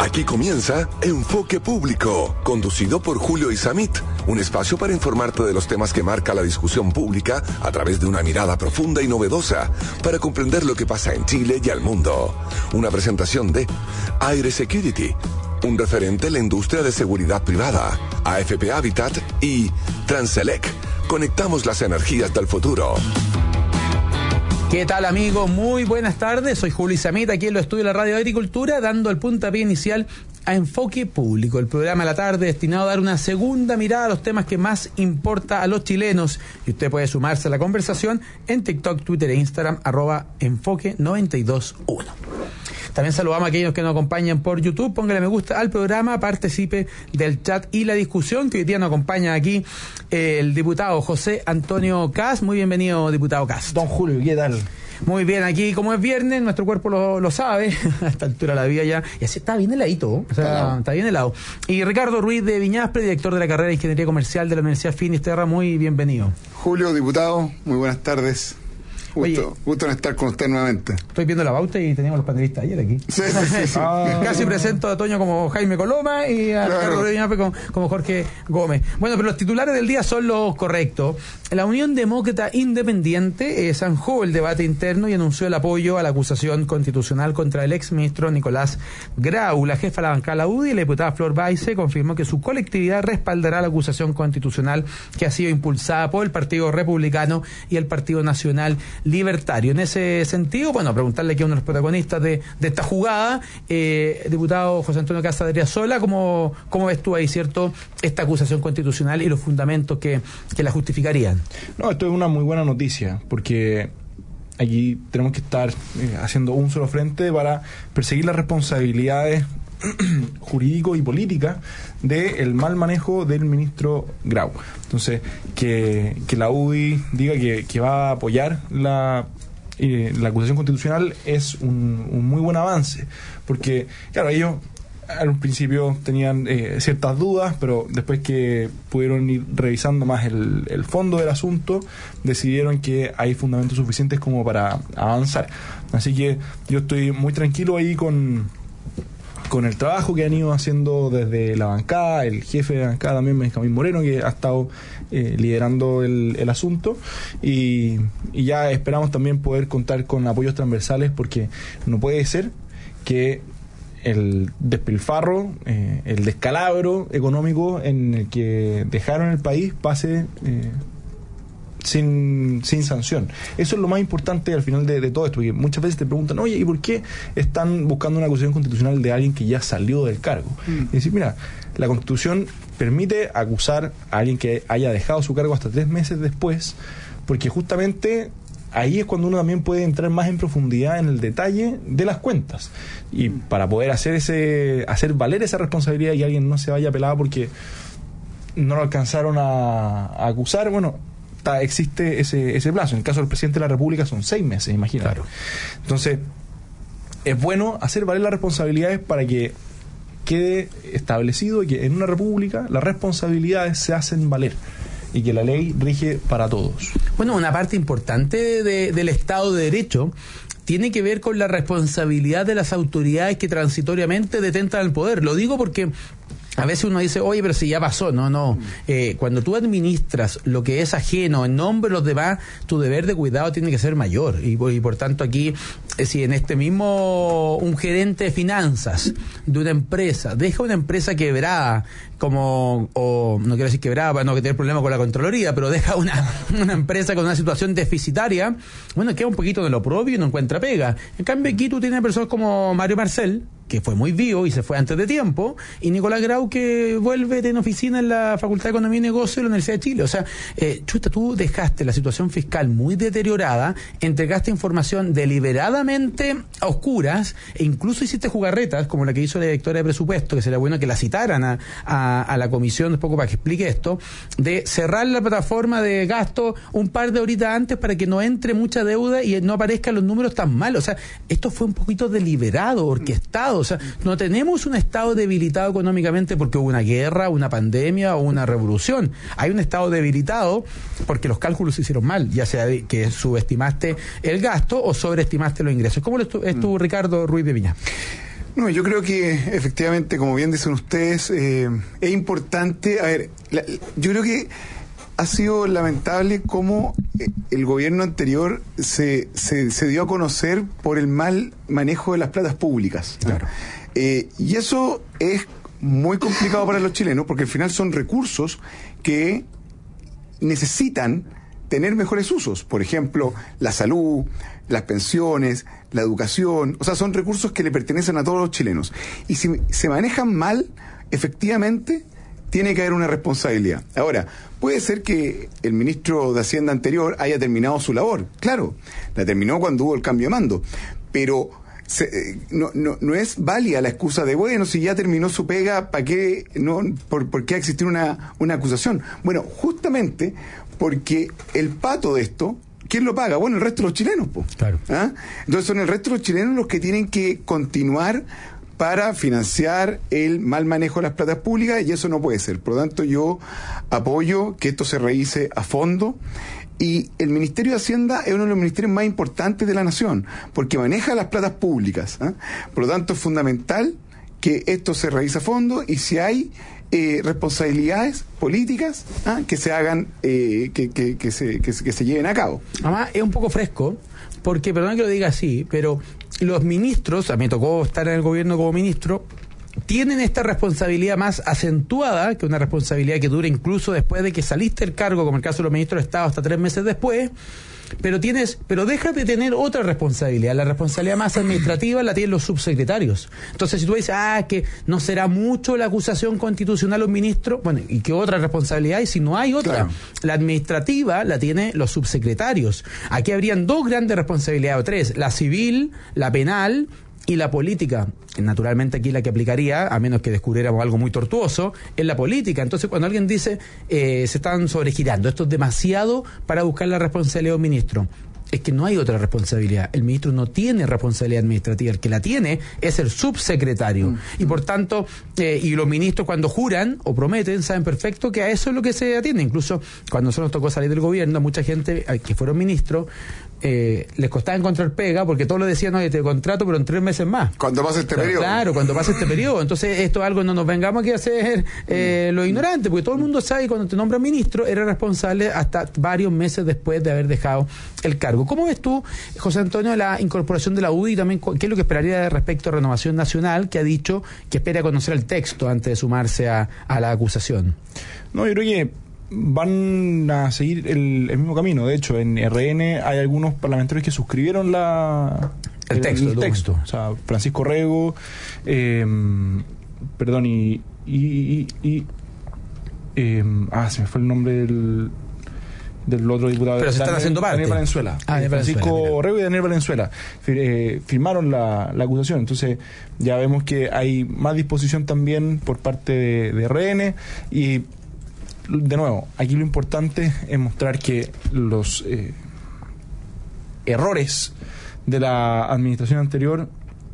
Aquí comienza Enfoque Público, conducido por Julio Isamit, un espacio para informarte de los temas que marca la discusión pública a través de una mirada profunda y novedosa para comprender lo que pasa en Chile y al mundo. Una presentación de Aire Security, un referente en la industria de seguridad privada, AFP Habitat y Transelec. Conectamos las energías del futuro. ¿Qué tal, amigos? Muy buenas tardes. Soy Julio Isamit, aquí en los estudios de la Radio de Agricultura, dando el puntapié inicial a Enfoque Público, el programa de la tarde destinado a dar una segunda mirada a los temas que más importa a los chilenos. Y usted puede sumarse a la conversación en TikTok, Twitter e Instagram, @enfoque921. También saludamos a aquellos que nos acompañan por YouTube. Póngale me gusta al programa, participe del chat y la discusión, que hoy día nos acompaña aquí el diputado José Antonio Kast. Muy bienvenido, diputado Kast. Don Julio, ¿qué tal? Muy bien, aquí como es viernes, nuestro cuerpo lo sabe, a esta altura de la vida ya, y así está bien heladito, o sea, está bien helado. Y Ricardo Ruiz de Viñaspre, director de la carrera de Ingeniería Comercial de la Universidad Finisterra, muy bienvenido. Julio, diputado, muy buenas tardes. Gusto en estar con usted nuevamente. Estoy viendo la pauta y teníamos los panelistas ayer aquí. Sí. Casi presento a Toño como Jaime Coloma y a Ricardo Ruiz de Viñaspre como Jorge Gómez. Bueno, pero los titulares del día son los correctos. La Unión Demócrata Independiente zanjó el debate interno y anunció el apoyo a la acusación constitucional contra el exministro Nicolás Grau. La jefa de la bancada de la UDI, la diputada Flor Baise, confirmó que su colectividad respaldará la acusación constitucional que ha sido impulsada por el Partido Republicano y el Partido Nacional Libertario. En ese sentido, bueno, preguntarle aquí a uno de los protagonistas de esta jugada, diputado José Antonio Kast Adriasola, ¿cómo ves tú ahí, cierto, esta acusación constitucional y los fundamentos que la justificarían? No, esto es una muy buena noticia, porque aquí tenemos que estar haciendo un solo frente para perseguir las responsabilidades jurídico y política del mal manejo del ministro Grau. Entonces, que la UDI diga que va a apoyar la acusación constitucional es un muy buen avance, porque, claro, ellos al principio tenían ciertas dudas, pero después que pudieron ir revisando más el fondo del asunto, decidieron que hay fundamentos suficientes como para avanzar. Así que yo estoy muy tranquilo ahí con el trabajo que han ido haciendo desde la bancada, el jefe de la bancada también, Benjamín Moreno, que ha estado liderando el asunto, y ya esperamos también poder contar con apoyos transversales, porque no puede ser que el despilfarro, el descalabro económico en el que dejaron el país pase sin sanción. Eso es lo más importante al final de todo esto, porque muchas veces te preguntan, oye, ¿y por qué están buscando una acusación constitucional de alguien que ya salió del cargo? Y decir, mira, la Constitución permite acusar a alguien que haya dejado su cargo hasta 3 meses después, porque justamente ahí es cuando uno también puede entrar más en profundidad en el detalle de las cuentas, y para poder hacer valer esa responsabilidad y alguien no se vaya pelado porque no lo alcanzaron a acusar. Bueno, existe ese plazo. En el caso del presidente de la República son 6 meses, imagínate. Claro. Entonces, es bueno hacer valer las responsabilidades para que quede establecido que en una república las responsabilidades se hacen valer y que la ley rige para todos. Bueno, una parte importante del Estado de Derecho tiene que ver con la responsabilidad de las autoridades que transitoriamente detentan el poder. Lo digo porque a veces uno dice, oye, pero si ya pasó. No. Cuando tú administras lo que es ajeno en nombre de los demás, tu deber de cuidado tiene que ser mayor. Y por tanto aquí, si en este mismo un gerente de finanzas de una empresa deja una empresa quebrada, no quiero decir quebrada para no tener problemas con la Contraloría, pero deja una empresa con una situación deficitaria, bueno, queda un poquito de lo propio y no encuentra pega. En cambio aquí tú tienes personas como Mario Marcel, que fue muy vivo y se fue antes de tiempo, y Nicolás Grau, que vuelve en oficina en la Facultad de Economía y Negocio de la Universidad de Chile. O sea, tú dejaste la situación fiscal muy deteriorada, entregaste información deliberadamente a oscuras, e incluso hiciste jugarretas, como la que hizo la directora de presupuesto, que sería bueno que la citaran a la comisión un poco para que explique esto, de cerrar la plataforma de gasto un par de horitas antes para que no entre mucha deuda y no aparezcan los números tan malos. O sea, esto fue un poquito deliberado, orquestado. O sea, no tenemos un Estado debilitado económicamente porque hubo una guerra, una pandemia o una revolución. Hay un Estado debilitado porque los cálculos se hicieron mal, ya sea que subestimaste el gasto o sobreestimaste los ingresos. ¿Cómo es tú, Ricardo Ruiz de Viña? No, yo creo que efectivamente, como bien dicen ustedes, es importante. A ver, yo creo que ha sido lamentable cómo el gobierno anterior se dio a conocer por el mal manejo de las platas públicas. Claro. Y eso es muy complicado para los chilenos, porque al final son recursos que necesitan tener mejores usos. Por ejemplo, la salud, las pensiones, la educación. O sea, son recursos que le pertenecen a todos los chilenos. Y si se manejan mal, efectivamente, tiene que haber una responsabilidad. Ahora, puede ser que el ministro de Hacienda anterior haya terminado su labor. Claro, la terminó cuando hubo el cambio de mando. Pero no es válida la excusa de, bueno, si ya terminó su pega, ¿para qué por qué existir una acusación? Bueno, justamente porque el pato de esto, ¿quién lo paga? Bueno, el resto de los chilenos, pues. Claro. ¿Ah? Entonces son el resto de los chilenos los que tienen que continuar para financiar el mal manejo de las platas públicas, y eso no puede ser. Por lo tanto, yo apoyo que esto se revise a fondo. Y el Ministerio de Hacienda es uno de los ministerios más importantes de la nación, porque maneja las platas públicas. Por lo tanto, es fundamental que esto se revise a fondo, y si hay responsabilidades políticas que se hagan, que se lleven a cabo. Además, es un poco fresco, porque, perdón que lo diga así, pero los ministros, a mí me tocó estar en el gobierno como ministro, tienen esta responsabilidad más acentuada, que una responsabilidad que dura incluso después de que saliste del cargo, como el caso de los ministros de Estado, hasta 3 meses después, pero dejas de tener otra responsabilidad. La responsabilidad más administrativa la tienen los subsecretarios. Entonces, si tú dices, que no será mucho la acusación constitucional a un ministro, bueno, ¿y qué otra responsabilidad hay si no hay otra? Claro. La administrativa la tienen los subsecretarios. Aquí habrían 2 grandes responsabilidades, o 3, la civil, la penal y la política. Naturalmente aquí la que aplicaría, a menos que descubriéramos algo muy tortuoso, es la política. Entonces, cuando alguien dice se están sobregirando, esto es demasiado para buscar la responsabilidad de un ministro, es que no hay otra responsabilidad. El ministro no tiene responsabilidad administrativa, el que la tiene es el subsecretario. Y por tanto, y los ministros cuando juran o prometen saben perfecto que a eso es lo que se atiende. Incluso cuando nosotros nos tocó salir del gobierno, mucha gente que fueron ministros les costaba encontrar pega porque todos le decían, oye, te contrato pero en 3 meses más. Cuando pase este periodo. Claro, cuando pase este periodo. Entonces esto es algo, no nos vengamos aquí a hacer lo ignorante, porque todo el mundo sabe que cuando te nombran ministro eres responsable hasta varios meses después de haber dejado el cargo. ¿Cómo ves tú, José Antonio, la incorporación de la UDI y también qué es lo que esperaría respecto a Renovación Nacional, que ha dicho que espera conocer el texto antes de sumarse a la acusación? No, yo creo que van a seguir el mismo camino. De hecho, en RN hay algunos parlamentarios que suscribieron el texto. O sea, Francisco Rego, perdón, se me fue el nombre del otro diputado. Pero se están haciendo parte. Daniel Valenzuela. Francisco Rego y Daniel Valenzuela firmaron la acusación. Entonces ya vemos que hay más disposición también por parte de RN. Y de nuevo, aquí lo importante es mostrar que los errores de la administración anterior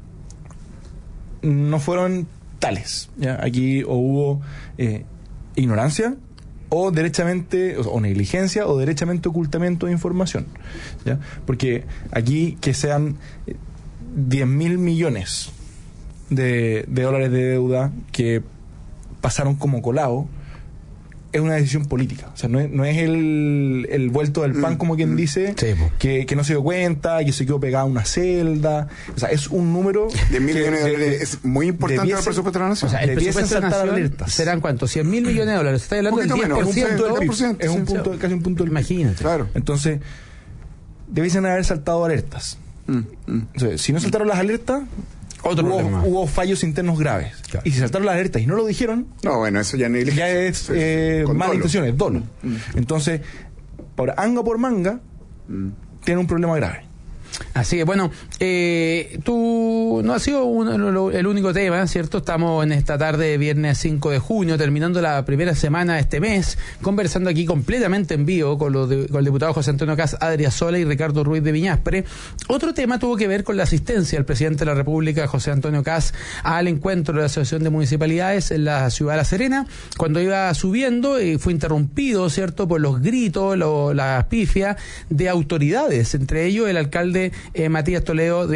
no fueron tales, ¿ya? Aquí o hubo ignorancia o derechamente, o negligencia, o derechamente ocultamiento de información, ¿ya? Porque aquí que sean 10.000 millones de dólares de deuda que pasaron como colado, es una decisión política. O sea, no es el vuelto del pan, como quien dice, sí, que no se dio cuenta, que se quedó pegada a una celda. O sea, es un número de $1.000 millones es muy importante para el presupuesto de la nación. O sea, el presupuesto de la nación serán ¿cuántos? $100.000 millones de dólares. Está hablando del 10%. Es casi un punto del PIB. Imagínate. Claro. Entonces, debiesen haber saltado alertas. Entonces, si no saltaron las alertas, hubo fallos internos graves. Claro. Y si saltaron las alertas y no lo dijeron, no, bueno, eso ya es malas intenciones, dolo. Entonces, por anga por manga, tiene un problema grave. Así que bueno, tú no has sido el único tema, ¿cierto? Estamos en esta tarde de viernes 5 de junio, terminando la primera semana de este mes, conversando aquí completamente en vivo con el diputado José Antonio Kast Adriasola y Ricardo Ruiz de Viñaspre. Otro tema tuvo que ver con la asistencia del presidente de la República, José Antonio Kast, al encuentro de la Asociación de Municipalidades en la ciudad de La Serena. Cuando iba subiendo, fue interrumpido, ¿cierto?, por los gritos, las pifias de autoridades, entre ellos el alcalde Matías Toledo de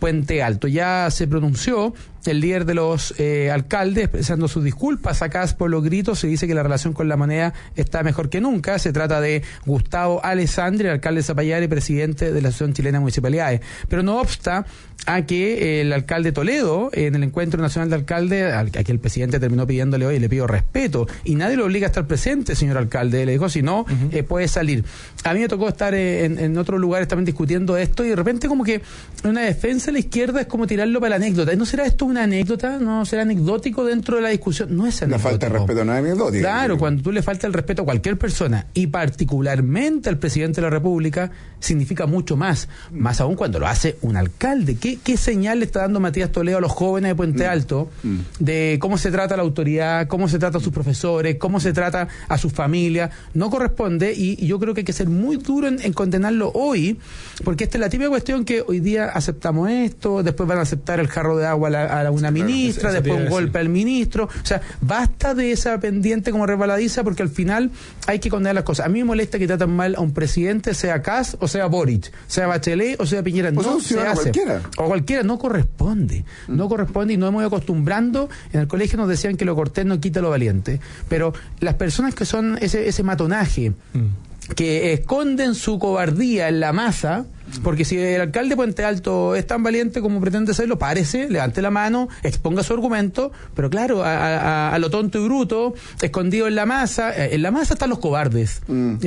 Puente Alto. Ya se pronunció el líder de los alcaldes expresando sus disculpas a Kast por los gritos. Se dice que la relación con la moneda está mejor que nunca. Se trata de Gustavo Alessandri, alcalde de Zapallar y presidente de la Asociación Chilena de Municipalidades. Pero no obsta a que el alcalde Toledo, en el Encuentro Nacional de Alcaldes, a que el presidente terminó pidiéndole hoy, le pido respeto, y nadie lo obliga a estar presente, señor alcalde, le dijo, si no, puede salir. A mí me tocó estar en otros lugares también discutiendo esto, y de repente como que una defensa de la izquierda es como tirarlo para la anécdota. ¿No será esto una anécdota? ¿No será anecdótico dentro de la discusión? No es anecdótico. La falta de respeto no es anecdótica. Claro, cuando tú le faltas el respeto a cualquier persona, y particularmente al presidente de la República, significa mucho más aún cuando lo hace un alcalde. ¿Qué señal le está dando Matías Toledo a los jóvenes de Puente Alto de cómo se trata la autoridad, cómo se trata a sus profesores, cómo se trata a sus familias? No corresponde, y yo creo que hay que ser muy duro en condenarlo hoy, porque esta es la típica cuestión que hoy día aceptamos esto, después van a aceptar el jarro de agua a una ministra, claro, después un golpe al ministro. O sea, basta de esa pendiente como resbaladiza, porque al final hay que condenar las cosas. A mí me molesta que tratan mal a un presidente, sea Kast o sea Boric, sea Bachelet o sea Piñera. No se hace. O cualquiera, no corresponde. No corresponde, y nos hemos ido acostumbrando. En el colegio nos decían que lo cortés no quita lo valiente. Pero las personas que son ese matonaje, que esconden su cobardía en la masa, porque si el alcalde de Puente Alto es tan valiente como pretende serlo, párese, levante la mano, exponga su argumento, pero claro, a lo tonto y bruto, escondido en la masa están los cobardes.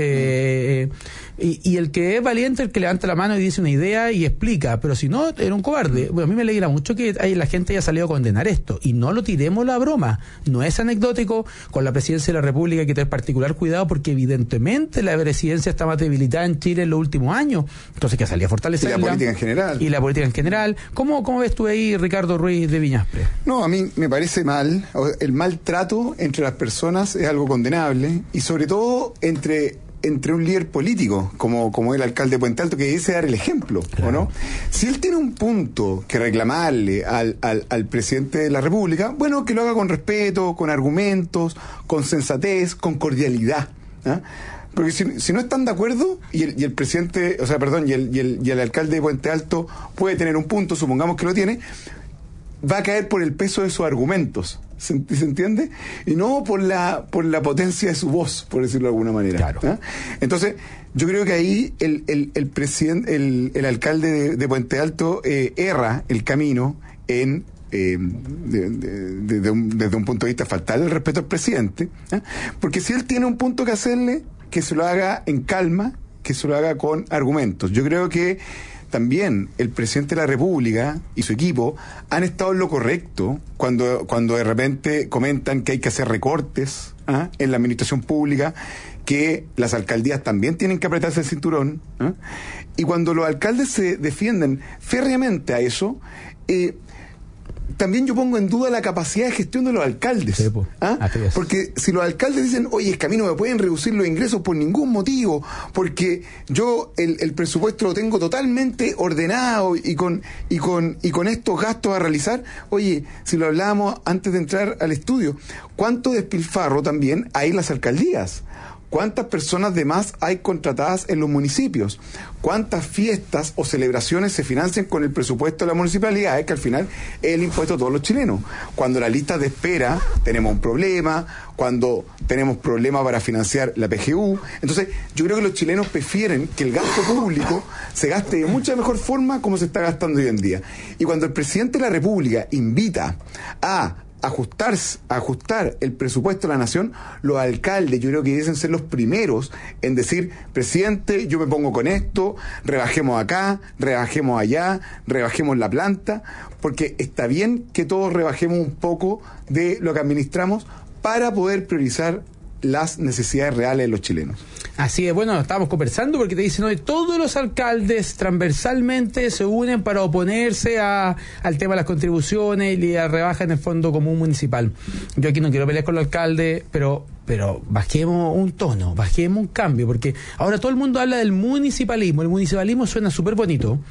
Y el que es valiente, el que levanta la mano y dice una idea y explica, pero si no, era un cobarde. Bueno, a mí me alegra mucho que la gente haya salido a condenar esto, y no lo tiremos la broma, no es anecdótico. Con la presidencia de la República hay que tener particular cuidado, porque evidentemente la presidencia está más debilitada en Chile en los últimos años, entonces que salía a fortalecerla. Y la política en general. Y la política en general. ¿Cómo ves tú ahí, Ricardo Ruiz de Viñaspre? No, a mí me parece mal. El maltrato entre las personas es algo condenable, y sobre todo entre un líder político como el alcalde de Puente Alto, que dice dar el ejemplo, claro. ¿O no? Si él tiene un punto que reclamarle al presidente de la República, bueno, que lo haga con respeto, con argumentos, con sensatez, con cordialidad, ¿eh? Porque si no están de acuerdo, y el presidente, y el alcalde de Puente Alto puede tener un punto, supongamos que lo tiene, va a caer por el peso de sus argumentos. ¿Se entiende? Y no por la potencia de su voz, por decirlo de alguna manera. Claro. ¿Eh? Entonces, yo creo que ahí el presidente, el alcalde de Puente Alto erra el camino en desde un punto de vista faltar el respeto al presidente, ¿eh? Porque si él tiene un punto que hacerle, que se lo haga en calma, que se lo haga con argumentos. Yo creo que también el presidente de la República y su equipo han estado en lo correcto cuando de repente comentan que hay que hacer recortes en la administración pública, que las alcaldías también tienen que apretarse el cinturón, y cuando los alcaldes se defienden férreamente a eso, también yo pongo en duda la capacidad de gestión de los alcaldes. Sí, porque si los alcaldes dicen, oye, es que a mí no me pueden reducir los ingresos por ningún motivo, porque yo el presupuesto lo tengo totalmente ordenado y con estos gastos a realizar, oye, si lo hablábamos antes de entrar al estudio, ¿cuánto despilfarro también hay en las alcaldías? ¿Cuántas personas de más hay contratadas en los municipios? ¿Cuántas fiestas o celebraciones se financian con el presupuesto de la municipalidad? Es que al final es el impuesto de todos los chilenos. Cuando la lista de espera tenemos un problema, cuando tenemos problemas para financiar la PGU. Entonces, yo creo que los chilenos prefieren que el gasto público se gaste de mucha mejor forma como se está gastando hoy en día. Y cuando el presidente de la República invita a ajustar el presupuesto de la nación, los alcaldes yo creo que deben ser los primeros en decir, presidente, yo me pongo con esto, rebajemos acá, rebajemos allá, rebajemos la planta, porque está bien que todos rebajemos un poco de lo que administramos para poder priorizar las necesidades reales de los chilenos. Así es, bueno, estábamos conversando porque te dicen hoy todos los alcaldes transversalmente se unen para oponerse al tema de las contribuciones y la rebaja en el Fondo Común Municipal. Yo aquí no quiero pelear con el alcalde, pero bajemos un tono, bajemos un cambio, porque ahora todo el mundo habla del municipalismo. El municipalismo suena súper bonito,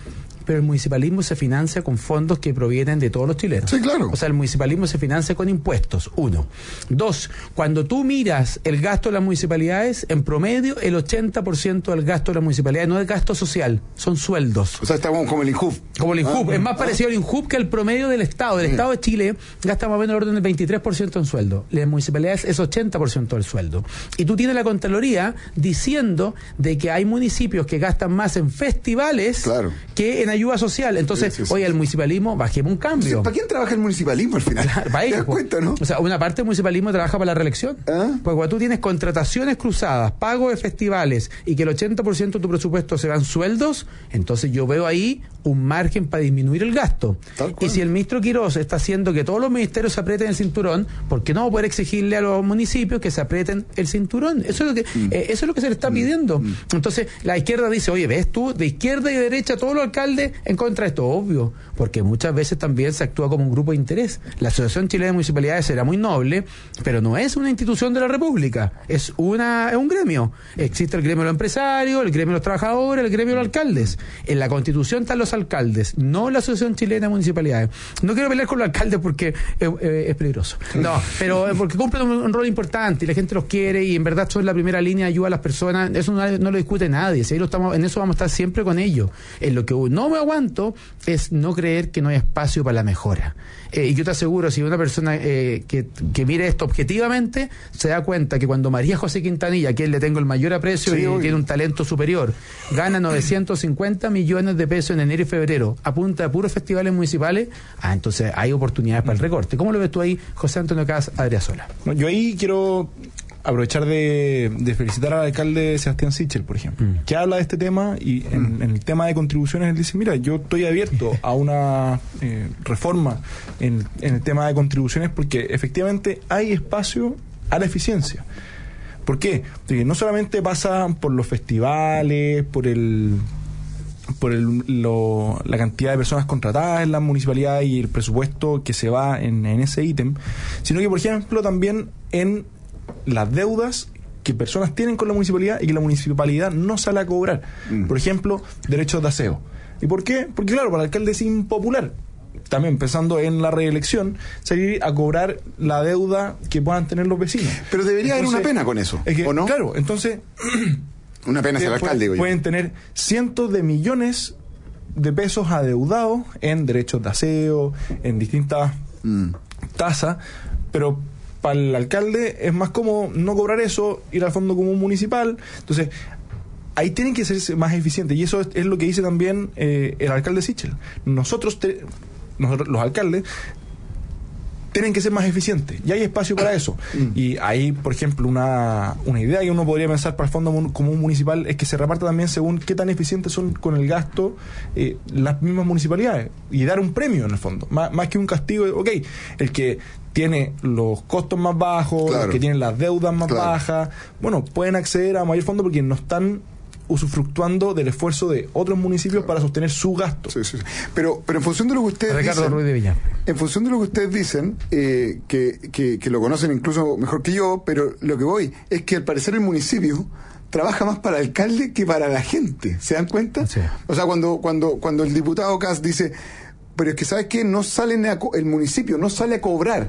pero el municipalismo se financia con fondos que provienen de todos los chilenos. Sí, claro. O sea, el municipalismo se financia con impuestos, 1. 2, cuando tú miras el gasto de las municipalidades, en promedio el 80% del gasto de las municipalidades no es gasto social, son sueldos. O sea, estamos como el INJUB. Como el INJUB, es más parecido al INJUB que al promedio del Estado. El Estado de Chile gasta más o menos el orden del 23% en sueldo. Las municipalidades es 80% del sueldo. Y tú tienes la Contraloría diciendo de que hay municipios que gastan más en festivales que en ayuda social. Entonces, oye, el municipalismo, bajemos un cambio. Entonces, ¿para quién trabaja el municipalismo al final? Claro, ¿Te das cuenta, no? O sea, una parte del municipalismo trabaja para la reelección. Porque cuando tú tienes contrataciones cruzadas, pago de festivales y que el 80% de tu presupuesto se van sueldos, entonces yo veo ahí un margen para disminuir el gasto. Y si el ministro Quirós está haciendo que todos los ministerios se aprieten el cinturón, ¿por qué no va a poder exigirle a los municipios que se aprieten el cinturón? Eso es lo que se le está pidiendo. Entonces, la izquierda dice, oye, ¿ves tú? De izquierda y de derecha, todos los alcaldes en contra de esto. Obvio, porque muchas veces también se actúa como un grupo de interés. La Asociación Chilena de Municipalidades será muy noble, pero no es una institución de la República, es un gremio. Existe el gremio de los empresarios, el gremio de los trabajadores, el gremio de los alcaldes. En la Constitución están los alcaldes, no la Asociación Chilena de Municipalidades. No quiero pelear con los alcaldes porque es peligroso. No, pero porque cumplen un rol importante y la gente los quiere y en verdad son la primera línea de ayuda a las personas. Eso no lo discute nadie. Si ahí en eso vamos a estar siempre con ellos. En lo que no me aguanto es no creer que no hay espacio para la mejora. Y yo te aseguro, si una persona que mire esto objetivamente, se da cuenta que cuando María José Quintanilla, a quien le tengo el mayor aprecio y tiene un talento superior, gana 950 millones de pesos en enero y febrero a punta de puros festivales municipales, entonces hay oportunidades para el recorte. ¿Cómo lo ves tú ahí, José Antonio Caz Adriasola? Yo ahí quiero aprovechar de felicitar al alcalde Sebastián Sichel, por ejemplo, que habla de este tema y en el tema de contribuciones él dice, mira, yo estoy abierto a una reforma en el tema de contribuciones porque efectivamente hay espacio a la eficiencia. ¿Por qué? Porque no solamente pasa por los festivales, por la cantidad de personas contratadas en la municipalidad y el presupuesto que se va en ese ítem, sino que, por ejemplo, también en las deudas que personas tienen con la municipalidad y que la municipalidad no sale a cobrar. Por ejemplo, derechos de aseo. ¿Y por qué? Porque, claro, para el alcalde es impopular, también pensando en la reelección, salir a cobrar la deuda que puedan tener los vecinos. Pero debería haber una pena con eso, ¿o no? Claro, entonces... Una pena hacia el alcalde, digo yo. Pueden tener cientos de millones de pesos adeudados en derechos de aseo, en distintas tasas, pero para el alcalde es más cómodo no cobrar eso, ir al fondo común municipal. Entonces, ahí tienen que ser más eficientes, y eso es lo que dice también el alcalde Sichel. Nosotros, los alcaldes, tienen que ser más eficientes, y hay espacio para eso. Y ahí, por ejemplo, una idea que uno podría pensar para el Fondo Común Municipal es que se reparta también según qué tan eficientes son con el gasto las mismas municipalidades, y dar un premio en el fondo, más que un castigo. El que tiene los costos más bajos, los que tienen las deudas más bajas, bueno, pueden acceder a mayor fondo porque no están usufructuando del esfuerzo de otros municipios para sostener su gasto. Sí. Pero en función de lo que ustedes Ricardo Ruiz de Viña. En función de lo que ustedes dicen, que lo conocen incluso mejor que yo, pero lo que voy es que al parecer el municipio trabaja más para el alcalde que para la gente. ¿Se dan cuenta? Sí. O sea, cuando el diputado Caz dice, pero es que ¿sabes qué? El municipio no sale a cobrar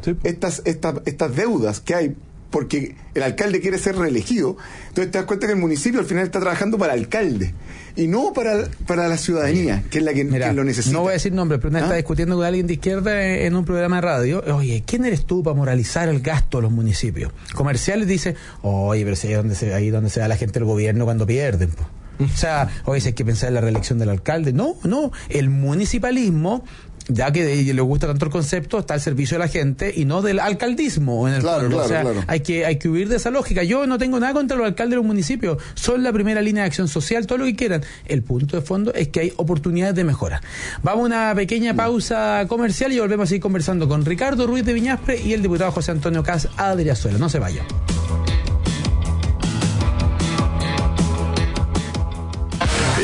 estas deudas que hay porque el alcalde quiere ser reelegido. Entonces te das cuenta que el municipio al final está trabajando para el alcalde y no para la ciudadanía, que es la que lo necesita. No voy a decir nombres, pero una está discutiendo con alguien de izquierda en un programa de radio. Oye, ¿quién eres tú para moralizar el gasto de los municipios? Comerciales dice, oye, pero si ahí donde se va la gente del gobierno cuando pierden, po. O sea, oye, si hay que pensar en la reelección del alcalde. No, el municipalismo, ya que le gusta tanto el concepto, está al servicio de la gente y no del alcaldismo en el fondo. O sea, hay que huir de esa lógica. Yo no tengo nada contra los alcaldes de los municipios, son la primera línea de acción social, todo lo que quieran. El punto de fondo es que hay oportunidades de mejora. Vamos a una pequeña pausa comercial y volvemos a seguir conversando con Ricardo Ruiz de Viñaspre y el diputado José Antonio Caz Adriasola. No se vayan.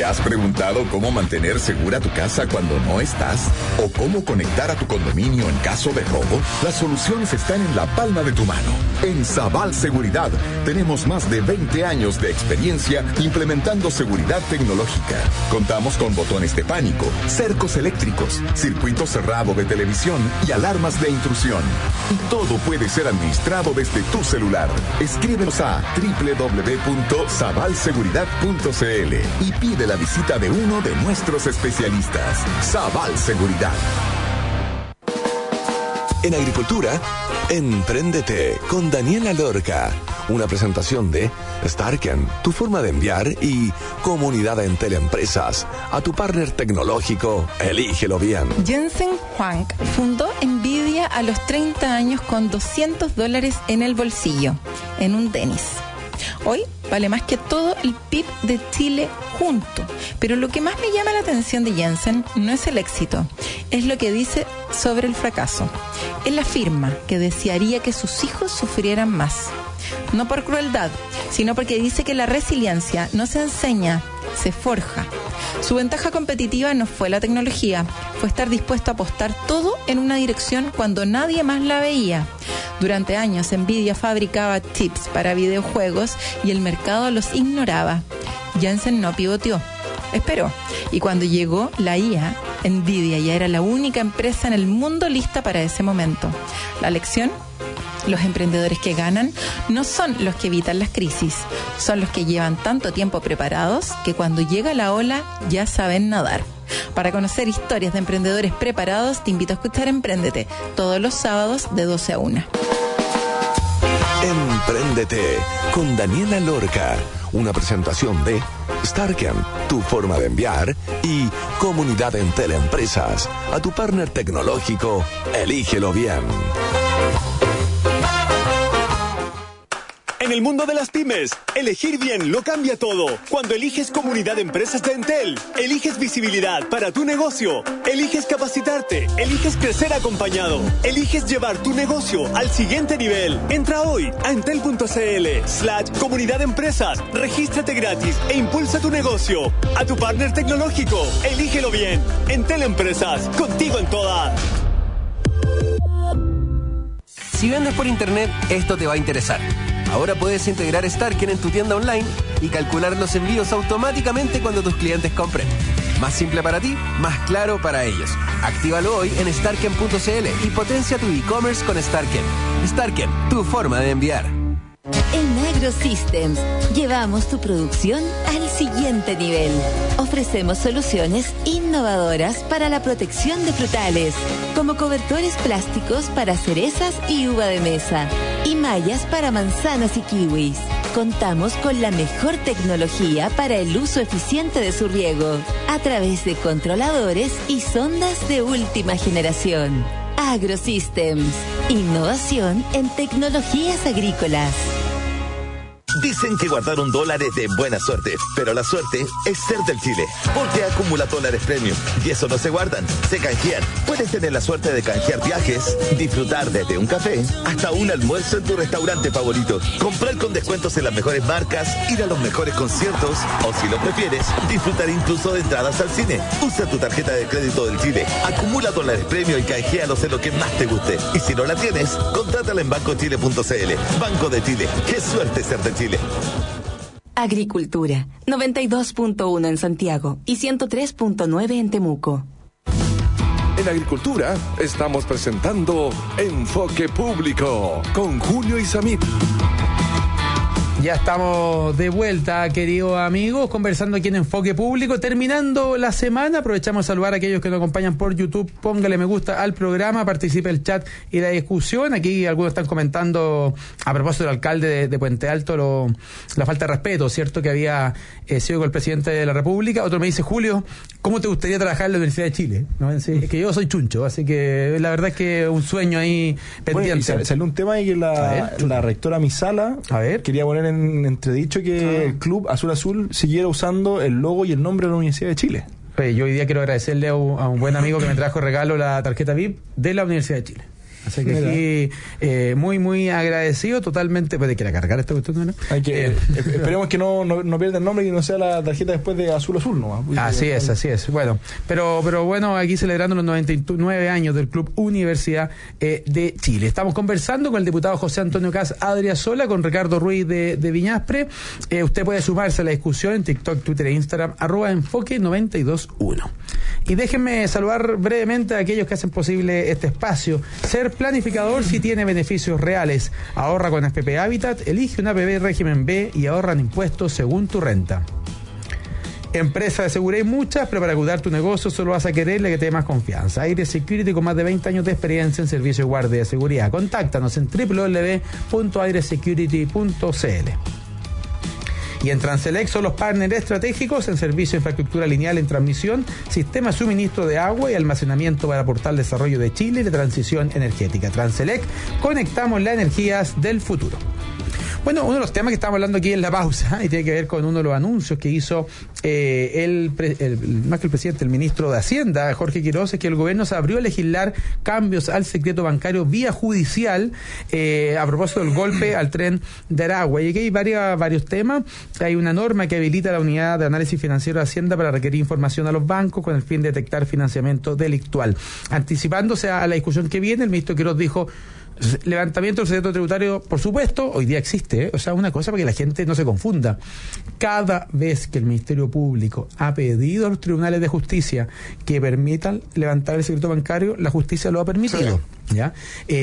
¿Te has preguntado cómo mantener segura tu casa cuando no estás? ¿O cómo conectar a tu condominio en caso de robo? Las soluciones están en la palma de tu mano. En Sabal Seguridad tenemos más de 20 años de experiencia implementando seguridad tecnológica. Contamos con botones de pánico, cercos eléctricos, circuito cerrado de televisión y alarmas de intrusión. Y todo puede ser administrado desde tu celular. Escríbenos a www.sabalseguridad.cl y pide la visita de uno de nuestros especialistas. Sabal Seguridad. En agricultura, Empréndete con Daniela Lorca. Una presentación de Starken, tu forma de enviar, y Comunidad Entel Empresas. A tu partner tecnológico, elígelo bien. Jensen Huang fundó Nvidia a los 30 años con $200 en el bolsillo, en un tenis. Hoy vale más que todo el PIB de Chile junto. Pero lo que más me llama la atención de Jensen no es el éxito, es lo que dice sobre el fracaso. Él afirma que desearía que sus hijos sufrieran más. No por crueldad, sino porque dice que la resiliencia no se enseña, se forja. Su ventaja competitiva no fue la tecnología, fue estar dispuesto a apostar todo en una dirección cuando nadie más la veía. Durante años, Nvidia fabricaba chips para videojuegos y el mercado los ignoraba. Jensen no pivoteó, esperó. Y cuando llegó la IA, Nvidia ya era la única empresa en el mundo lista para ese momento. La lección: los emprendedores que ganan no son los que evitan las crisis, son los que llevan tanto tiempo preparados que cuando llega la ola ya saben nadar. Para conocer historias de emprendedores preparados, te invito a escuchar Empréndete todos los sábados de 12 a 1. Empréndete con Daniela Lorca. Una presentación de Starken, tu forma de enviar, y Comunidad Entel Empresas. A tu partner tecnológico, elígelo bien. En el mundo de las pymes, elegir bien lo cambia todo. Cuando eliges Comunidad de Empresas de Entel, eliges visibilidad para tu negocio, eliges capacitarte, eliges crecer acompañado, eliges llevar tu negocio al siguiente nivel. Entra hoy a entel.cl/Comunidad de Empresas, regístrate gratis e impulsa tu negocio. A tu partner tecnológico, elígelo bien. Entel Empresas, contigo en todas. Si vendes por internet, esto te va a interesar. Ahora puedes integrar Starken en tu tienda online y calcular los envíos automáticamente cuando tus clientes compren. Más simple para ti, más claro para ellos. Actívalo hoy en starken.cl y potencia tu e-commerce con Starken. Starken, tu forma de enviar. En AgroSystems llevamos tu producción al siguiente nivel. Ofrecemos soluciones innovadoras para la protección de frutales, como cobertores plásticos para cerezas y uva de mesa, y mallas para manzanas y kiwis. Contamos con la mejor tecnología para el uso eficiente de su riego, a través de controladores y sondas de última generación. AgroSystems, innovación en tecnologías agrícolas. Dicen que guardar $1 es de buena suerte, pero la suerte es ser del Chile, porque acumula dólares premium, y eso no se guardan, se canjean. Puedes tener la suerte de canjear viajes, disfrutar desde un café hasta un almuerzo en tu restaurante favorito, comprar con descuentos en las mejores marcas, ir a los mejores conciertos, o si lo prefieres, disfrutar incluso de entradas al cine. Usa tu tarjeta de crédito del Chile, acumula dólares premium y canjealos en lo que más te guste. Y si no la tienes, contrátala en bancochile.cl. Banco de Chile, qué suerte ser de Chile. Agricultura, 92.1 en Santiago y 103.9 en Temuco. En agricultura estamos presentando Enfoque Público con Julio Isamit. Ya estamos de vuelta, queridos amigos, conversando aquí en Enfoque Público, terminando la semana. Aprovechamos a saludar a aquellos que nos acompañan por YouTube. Póngale me gusta al programa, participe el chat y la discusión. Aquí algunos están comentando a propósito del alcalde de Puente Alto la falta de respeto, ¿cierto?, que había sido con el presidente de la República. Otro me dice: Julio, ¿cómo te gustaría trabajar en la Universidad de Chile? ¿No? Es que yo soy chuncho, así que la verdad es que un sueño ahí pendiente. Bueno, salió un tema ahí que la rectora Misala quería poner en entredicho que el Club Azul siguiera usando el logo y el nombre de la Universidad de Chile. Yo hoy día quiero agradecerle a un buen amigo que me trajo regalo la tarjeta VIP de la Universidad de Chile. Así que aquí muy, muy agradecido totalmente. Puede que cargar esta cuestión, ¿no? Hay que, esperemos que no pierda el nombre y no sea la tarjeta después de azul, ¿no? Así es. Bueno, pero bueno, aquí celebrando los 99 años del Club Universidad de Chile. Estamos conversando con el diputado José Antonio Caz Adriasola, con Ricardo Ruiz de Viñaspre. Usted puede sumarse a la discusión en TikTok, Twitter e Instagram, @enfoque921. Y déjenme saludar brevemente a aquellos que hacen posible este espacio. Ser planificador si tiene beneficios reales. Ahorra con SPP Habitat, elige una APB régimen B y ahorran impuestos según tu renta. Empresa de seguridad hay muchas, pero para cuidar tu negocio solo vas a querer la que te dé más confianza. Aire Security, con más de 20 años de experiencia en servicio de guardia de seguridad. Contáctanos en www.airesecurity.cl. Y en Transelec son los partners estratégicos en servicio de infraestructura lineal en transmisión, sistema de suministro de agua y almacenamiento para aportar al desarrollo de Chile y la transición energética. Transelec, conectamos las energías del futuro. Bueno, uno de los temas que estamos hablando aquí en la pausa y tiene que ver con uno de los anuncios que hizo más que el presidente, el ministro de Hacienda, Jorge Quiroz, es que el gobierno se abrió a legislar cambios al secreto bancario vía judicial a propósito del golpe al tren de Aragua. Y aquí hay varios temas. Hay una norma que habilita la unidad de análisis financiero de Hacienda para requerir información a los bancos con el fin de detectar financiamiento delictual. Anticipándose a la discusión que viene, el ministro Quiroz dijo: levantamiento del secreto tributario, por supuesto, hoy día existe, O sea, una cosa para que la gente no se confunda. Cada vez que el Ministerio Público ha pedido a los tribunales de justicia que permitan levantar el secreto bancario, la justicia lo ha permitido. Sí. ¿Ya?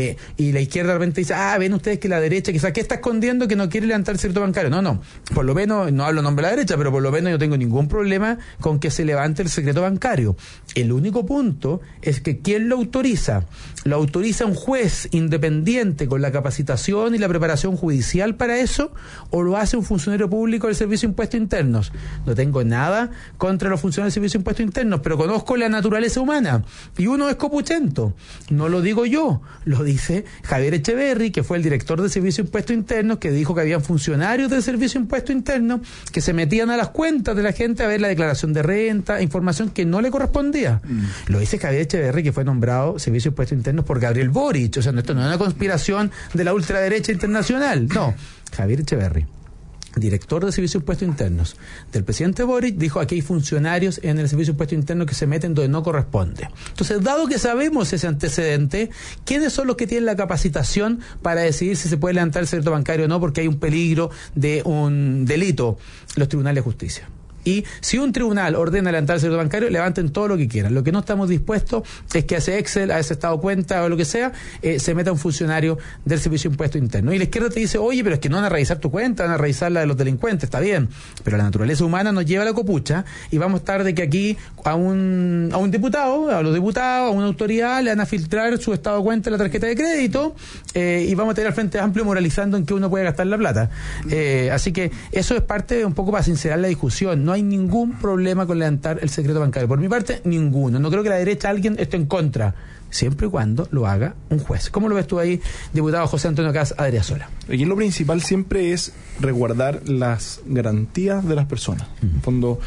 Y la izquierda de repente dice: ven ustedes que la derecha quizás ¿qué está escondiendo que no quiere levantar el secreto bancario? No, por lo menos, no hablo en nombre de la derecha, pero por lo menos yo tengo ningún problema con que se levante el secreto bancario. El único punto es que ¿quién lo autoriza? Lo autoriza un juez independiente con la capacitación y la preparación judicial para eso, o lo hace un funcionario público del Servicio de Impuestos Internos. No tengo nada contra los funcionarios del Servicio de Impuestos Internos, pero conozco la naturaleza humana y uno es copuchento. No lo digo yo, lo dice Javier Echeverri, que fue el director del Servicio de Impuestos Internos, que dijo que habían funcionarios del Servicio de Impuestos Internos que se metían a las cuentas de la gente a ver la declaración de renta, información que no le correspondía. Lo dice Javier Echeverri, que fue nombrado Servicio de Impuestos Internos por Gabriel Boric. O sea, esto no es una conspiración de la ultraderecha internacional. No, Javier Echeverri, director del Servicio de Impuestos Internos del presidente Boric, dijo: aquí hay funcionarios en el Servicio de Impuestos Internos que se meten donde no corresponde. Entonces, dado que sabemos ese antecedente, ¿quiénes son los que tienen la capacitación para decidir si se puede levantar el secreto bancario o no? Porque hay un peligro de un delito. Los tribunales de justicia. Y si un tribunal ordena levantar el secreto bancario, levanten todo lo que quieran. Lo que no estamos dispuestos es que a ese Excel, a ese estado de cuenta o lo que sea, se meta un funcionario del Servicio de Impuestos Internos. Y la izquierda te dice: oye, pero es que no van a revisar tu cuenta, van a revisar la de los delincuentes, está bien. Pero la naturaleza humana nos lleva a la copucha y vamos a estar de que aquí a un diputado, a los diputados, a una autoridad, le van a filtrar su estado de cuenta, la tarjeta de crédito, y vamos a tener al Frente Amplio moralizando en que uno puede gastar la plata. Así que eso es parte un poco para sincerar la discusión. No hay ningún problema con levantar el secreto bancario. Por mi parte, ninguno. No creo que la derecha alguien esté en contra, siempre y cuando lo haga un juez. ¿Cómo lo ves tú ahí, diputado José Antonio Caz Adriasola? Aquí lo principal siempre es resguardar las garantías de las personas. En el fondo,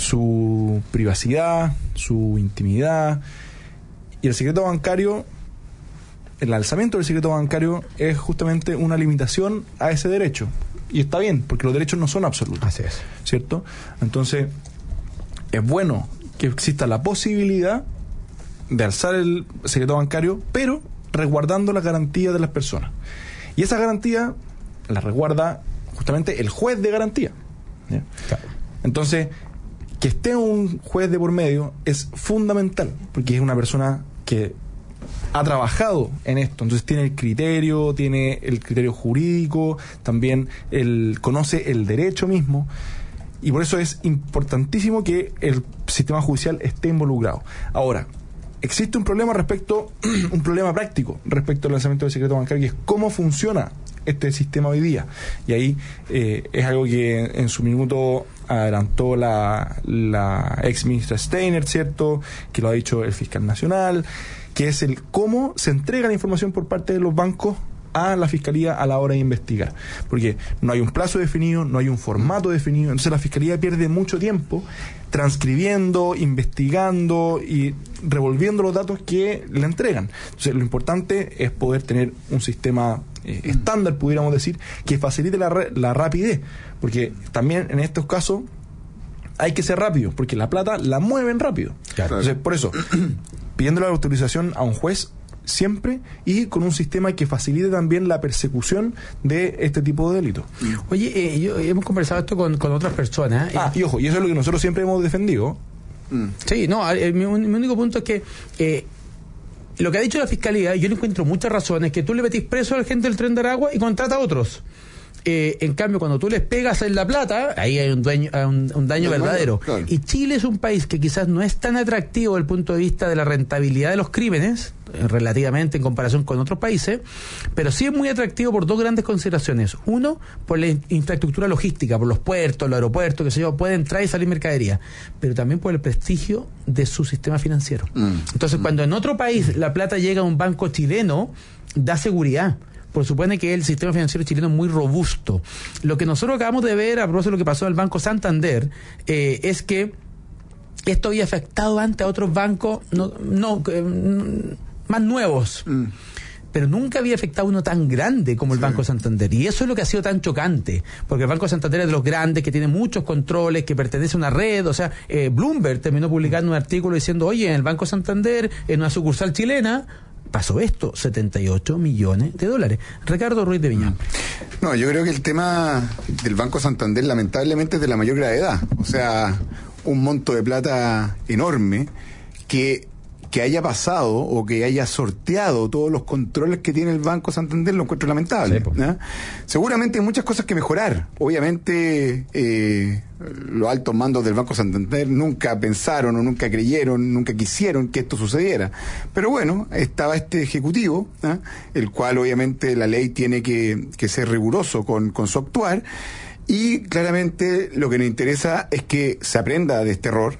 su privacidad, su intimidad. Y el secreto bancario, el alzamiento del secreto bancario es justamente una limitación a ese derecho. Y está bien, porque los derechos no son absolutos. Así es. ¿Cierto? Entonces, es bueno que exista la posibilidad de alzar el secreto bancario, pero resguardando las garantías de las personas. Y esa garantía la resguarda justamente el juez de garantía. ¿Ya? Claro. Entonces, que esté un juez de por medio es fundamental, porque es una persona que ha trabajado en esto, entonces tiene el criterio jurídico, también conoce el derecho mismo, y por eso es importantísimo que el sistema judicial esté involucrado. Ahora, existe un problema práctico respecto al lanzamiento del secreto bancario, que es cómo funciona este sistema hoy día, y ahí es algo que en su minuto adelantó la ex ministra Steiner, ¿cierto?, que lo ha dicho el fiscal nacional, que es el cómo se entrega la información por parte de los bancos a la Fiscalía a la hora de investigar. Porque no hay un plazo definido, no hay un formato definido, entonces la Fiscalía pierde mucho tiempo transcribiendo, investigando y revolviendo los datos que le entregan. Entonces lo importante es poder tener un sistema estándar, pudiéramos decir, que facilite la rapidez, porque también en estos casos hay que ser rápido, porque la plata la mueven rápido. Claro. Entonces, por eso, pidiéndole la autorización a un juez siempre, y con un sistema que facilite también la persecución de este tipo de delitos. Oye, hemos conversado esto con otras personas. Y ojo, y eso es lo que nosotros siempre hemos defendido. Sí, no, mi único punto es que lo que ha dicho la Fiscalía, yo le encuentro muchas razones, que tú le metís preso a la gente del Tren de Aragua y contrata a otros. En cambio, cuando tú les pegas en la plata, ahí hay un daño verdadero. Claro. Y Chile es un país que quizás no es tan atractivo desde el punto de vista de la rentabilidad de los crímenes, relativamente en comparación con otros países, pero sí es muy atractivo por dos grandes consideraciones. Uno, por la infraestructura logística, por los puertos, los aeropuertos, que se yo, puede entrar y salir mercadería, pero también por el prestigio de su sistema financiero. Entonces, cuando en otro país la plata llega a un banco chileno, da seguridad. Por supone que el sistema financiero chileno es muy robusto. Lo que nosotros acabamos de ver, a propósito de lo que pasó en el Banco Santander, es que esto había afectado antes a otros bancos más nuevos, pero nunca había afectado uno tan grande como el Banco Santander. Y eso es lo que ha sido tan chocante, porque el Banco Santander es de los grandes, que tiene muchos controles, que pertenece a una red. O sea, Bloomberg terminó publicando un artículo diciendo, oye, en el Banco Santander, en una sucursal chilena, pasó esto, $78 millones. Ricardo Ruiz de Viñambre. No, yo creo que el tema del Banco Santander lamentablemente es de la mayor gravedad. O sea, un monto de plata enorme que haya pasado o que haya sorteado todos los controles que tiene el Banco Santander, lo encuentro lamentable. Sí, seguramente hay muchas cosas que mejorar. Obviamente los altos mandos del Banco Santander nunca pensaron o nunca creyeron, nunca quisieron que esto sucediera. Pero bueno, estaba este ejecutivo, el cual obviamente la ley tiene que ser riguroso con su actuar, y claramente lo que nos interesa es que se aprenda de este error,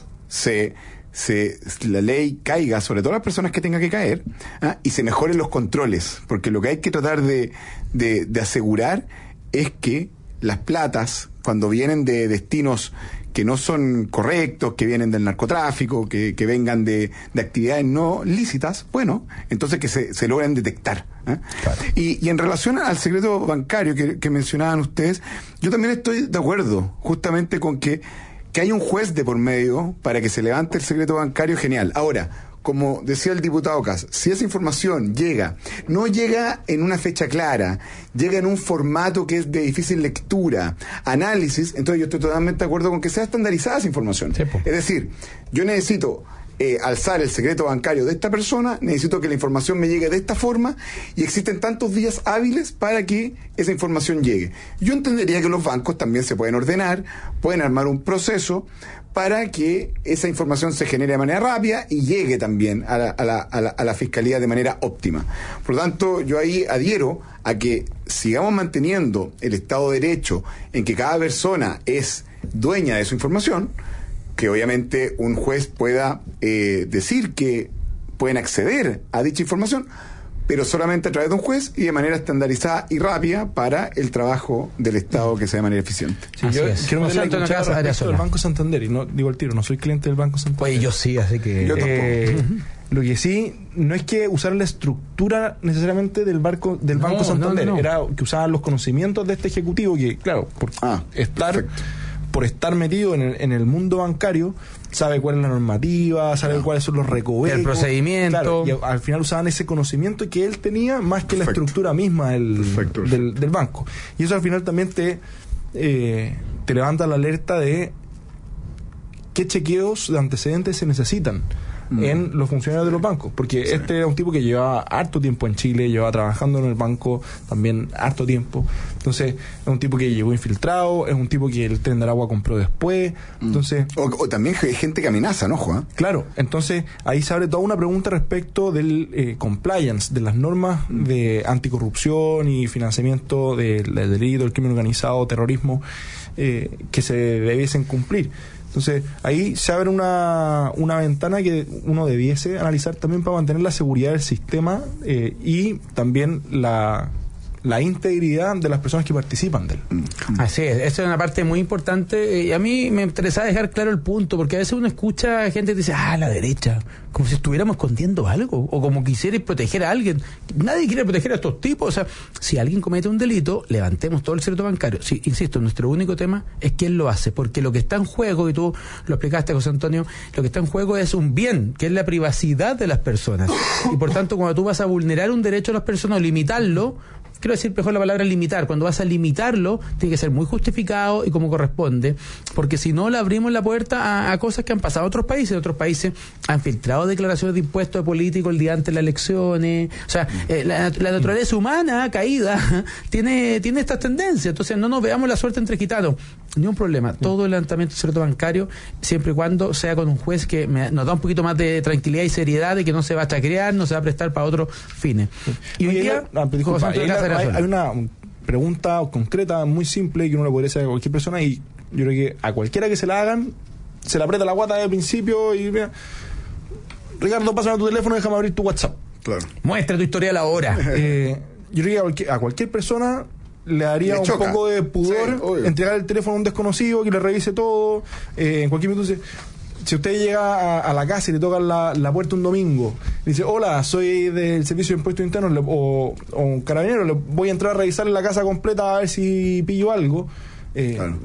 la ley caiga sobre todas las personas que tenga que caer, y se mejoren los controles, porque lo que hay que tratar de asegurar es que las platas, cuando vienen de destinos que no son correctos, que vienen del narcotráfico, que vengan de actividades no lícitas, bueno, entonces que se logren detectar. Claro. Y en relación al secreto bancario que mencionaban ustedes, yo también estoy de acuerdo justamente con que hay un juez de por medio para que se levante el secreto bancario, genial. Ahora, como decía el diputado Cas, si esa información no llega en una fecha clara, llega en un formato que es de difícil lectura, análisis, entonces yo estoy totalmente de acuerdo con que sea estandarizada esa información. Sí, es decir, yo necesito alzar el secreto bancario de esta persona, necesito que la información me llegue de esta forma, y existen tantos días hábiles para que esa información llegue. Yo entendería que los bancos también se pueden ordenar, pueden armar un proceso para que esa información se genere de manera rápida y llegue también a la Fiscalía de manera óptima. Por lo tanto, yo ahí adhiero a que sigamos manteniendo el Estado de Derecho, en que cada persona es dueña de su información, que obviamente un juez pueda decir que pueden acceder a dicha información, pero solamente a través de un juez y de manera estandarizada y rápida para el trabajo del Estado, que sea de manera eficiente. Sí, yo quiero meterle la cuchara respecto del Banco Santander, y no digo el tiro, no soy cliente del Banco Santander. Oye, yo sí, así que... Yo tampoco. Lo que sí, no es que usar la estructura necesariamente del Banco Santander, era que usaban los conocimientos de este ejecutivo, que claro, por estar metido en el mundo bancario, sabe cuál es la normativa, sabe cuáles son los recovecos, el procedimiento. Claro, y al final usaban ese conocimiento que él tenía más que la estructura misma del banco. Y eso al final también te levanta la alerta de qué chequeos de antecedentes se necesitan en los funcionarios de los bancos, porque este era un tipo que llevaba harto tiempo en Chile, llevaba trabajando en el banco también harto tiempo, entonces es un tipo que llegó infiltrado, es un tipo que el Tren de Aragua compró después, entonces... O también gente que amenaza, ¿no, Juan? Claro, entonces ahí se abre toda una pregunta respecto del compliance, de las normas de anticorrupción y financiamiento del delito, el crimen organizado, terrorismo, que se debiesen cumplir. Entonces, ahí se abre una ventana que uno debiese analizar también para mantener la seguridad del sistema y también la la integridad de las personas que participan de él. Así es, esa es una parte muy importante, y a mí me interesaba dejar claro el punto, porque a veces uno escucha a gente que dice, la derecha, como si estuviéramos escondiendo algo, o como quisierais proteger a alguien. Nadie quiere proteger a estos tipos. O sea, si alguien comete un delito, levantemos todo el secreto bancario. Sí, insisto, nuestro único tema es quién lo hace, porque lo que está en juego, y tú lo explicaste, José Antonio, lo que está en juego es un bien, que es la privacidad de las personas, y por tanto, cuando tú vas a vulnerar un derecho a las personas o limitarlo, quiero decir mejor la palabra limitar, cuando vas a limitarlo, tiene que ser muy justificado y como corresponde, porque si no le abrimos la puerta a cosas que han pasado en otros países. Otros países han filtrado declaraciones de impuestos de políticos el día antes de las elecciones. O sea, la naturaleza humana caída tiene estas tendencias. Entonces no nos veamos la suerte entre gitanos. Ni un problema. Todo el levantamiento del secreto bancario, siempre y cuando sea con un juez que nos da un poquito más de tranquilidad y seriedad, de que no se va a chacrear, no se va a prestar para otros fines. Y hoy día, hay una pregunta concreta, muy simple, que uno le podría hacer a cualquier persona, y yo creo que a cualquiera que se la hagan, se la aprieta la guata desde el principio y mira, Ricardo, pásame tu teléfono y déjame abrir tu WhatsApp. Claro. Muestra tu historial ahora. Yo creo que a cualquier persona le daría un poco de pudor entregar el teléfono a un desconocido que le revise todo. En cualquier minuto, si usted llega a la casa y le tocan la puerta un domingo, y dice, hola, soy del Servicio de Impuestos Internos o un carabinero, le voy a entrar a revisar la casa completa a ver si pillo algo. Claro.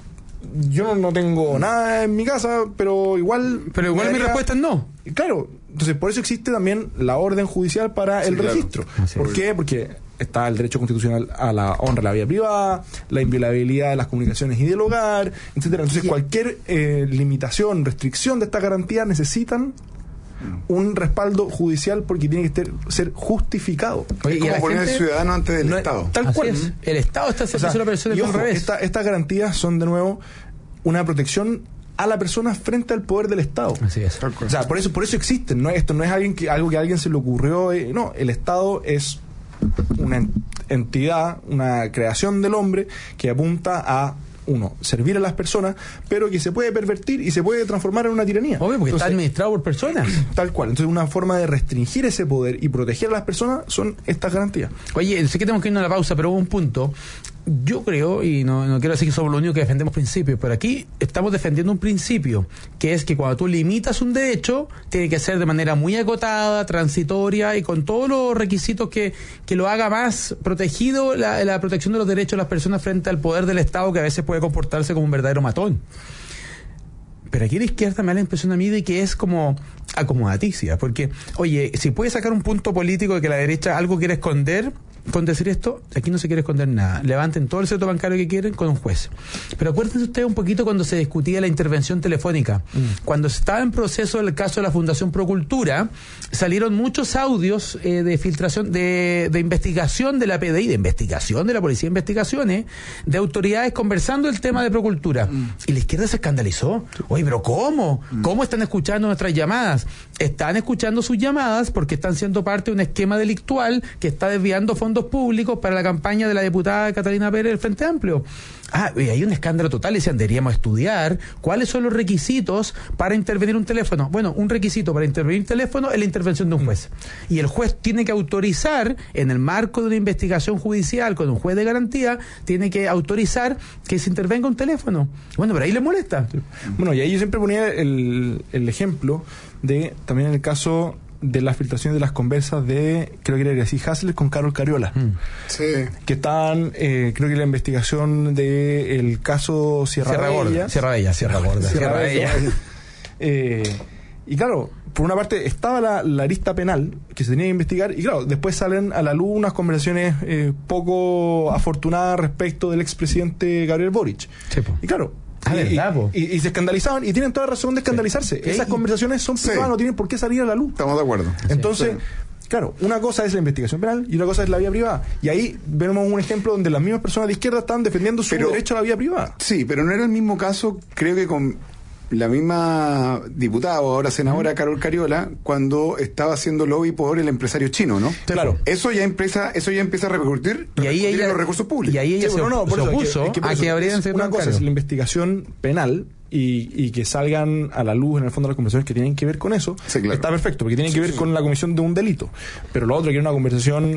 Yo no tengo nada en mi casa, pero igual mi respuesta es no. Claro, entonces por eso existe también la orden judicial para el registro. ¿Por qué? Porque está el derecho constitucional a la honra de la vida privada, la inviolabilidad de las comunicaciones y del hogar, etcétera. Entonces cualquier limitación, restricción de estas garantías necesitan un respaldo judicial, porque tiene que ser justificado. Oye, como poner al ciudadano antes del Estado. Tal cual. El Estado está haciendo la persona, y ojo, al revés. Estas garantías son, de nuevo, una protección a la persona frente al poder del Estado. Así es. O sea, por eso existen. Esto no es algo que a alguien se le ocurrió. No, el Estado es una entidad, una creación del hombre que apunta a servir a las personas, pero que se puede pervertir y se puede transformar en una tiranía. Obvio, porque está administrado por personas. Tal cual. Entonces, una forma de restringir ese poder y proteger a las personas son estas garantías. Oye, sé que tenemos que irnos a la pausa, pero hubo un punto. Yo creo, y no quiero decir que somos los únicos que defendemos principios, pero aquí estamos defendiendo un principio, que es que cuando tú limitas un derecho, tiene que ser de manera muy acotada, transitoria y con todos los requisitos que lo haga más protegido, la protección de los derechos de las personas frente al poder del Estado, que a veces puede comportarse como un verdadero matón. Pero aquí la izquierda me da la impresión a mí de que es como acomodaticia, porque, oye, si puede sacar un punto político de que la derecha algo quiere esconder con decir esto, aquí no se quiere esconder nada. Levanten todo el secreto bancario que quieren con un juez. Pero acuérdense ustedes un poquito cuando se discutía la intervención telefónica. Cuando estaba en proceso el caso de la Fundación Procultura, salieron muchos audios de filtración, de investigación de la PDI, de investigación de la Policía de Investigaciones, de autoridades conversando el tema de Procultura. Y la izquierda se escandalizó. Oye, pero ¿cómo? ¿Cómo están escuchando nuestras llamadas? Están escuchando sus llamadas porque están siendo parte de un esquema delictual que está desviando fondos públicos para la campaña de la diputada Catalina Pérez del Frente Amplio. Y hay un escándalo total, y decían, deberíamos estudiar cuáles son los requisitos para intervenir un teléfono. Bueno, un requisito para intervenir un teléfono es la intervención de un juez. Y el juez tiene que autorizar, en el marco de una investigación judicial con un juez de garantía, tiene que autorizar que se intervenga un teléfono. Bueno, pero ahí le molesta. Bueno, y ahí yo siempre ponía el ejemplo de, también en el caso de las filtraciones de las conversas de, creo que era Gracie Hasler con Carol Cariola. Sí. Que estaban, creo que la investigación del caso Sierra Bella. Sierra Bella. Y claro, por una parte estaba la arista penal que se tenía que investigar, y claro, después salen a la luz unas conversaciones poco afortunadas respecto del expresidente Gabriel Boric. Sí, po. Y claro, y se escandalizaban, y tienen toda razón de escandalizarse. Sí. Esas conversaciones son privadas, no tienen por qué salir a la luz. Estamos de acuerdo. Entonces, claro, una cosa es la investigación penal y una cosa es la vía privada. Y ahí vemos un ejemplo donde las mismas personas de izquierda están defendiendo su derecho a la vía privada. Sí, pero no era el mismo caso, creo que con la misma diputada o ahora senadora Carol Cariola, cuando estaba haciendo lobby por el empresario chino, ¿no? Claro. Eso ya empieza a repercutir en los recursos públicos. Y ahí ella se opuso a que abrieran una cosa es la investigación penal y que salgan a la luz en el fondo las conversaciones que tienen que ver con eso. Sí, claro. Está perfecto, porque tienen que ver con la comisión de un delito. Pero lo otro, que era una conversación